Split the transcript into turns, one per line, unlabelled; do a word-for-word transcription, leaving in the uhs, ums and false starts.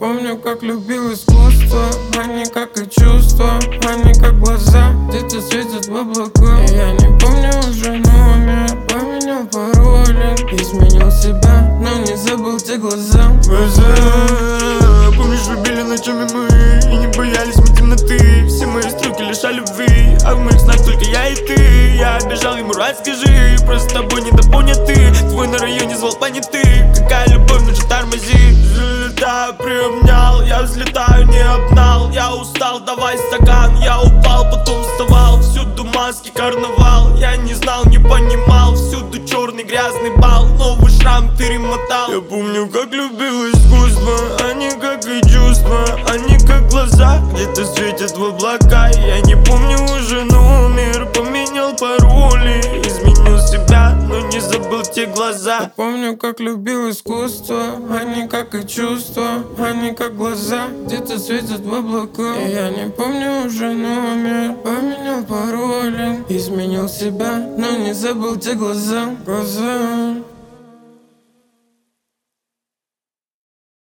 помню, как любил искусство. Они как и чувства, они как глаза, где-то светят в облака. И я не помню уже номер, поменял пароли, изменил себя, но не забыл те глаза.
Глаза, помнишь, любили ночами мы и не боялись мы темноты. Все мои строки лишь о любви, а в моих снах только я и ты. Я обижал ему, расскажи, просто с тобой недопоняты. Твой на районе звал понятый, какая любовь, ну же тормози. Залетаю, приобнял, я взлетаю, не обнал. Я устал, давай стакан, я упал, потом вставал. Всюду маски, карнавал, я не знал, не понимал. Всюду черный грязный бал, новый шрам перемотал. Я помню, как любил искусство, они как и чувства, они как глаза, где-то светят в облака. Я не помню уже номер, поменял пароли, изменил себя, но не забыл те глаза.
Я помню, как любил искусство, они как и чувства, они как глаза, где-то светят в облака. И я не помню уже номер, поменял пароли, изменил себя, но не забыл те глаза, глаза.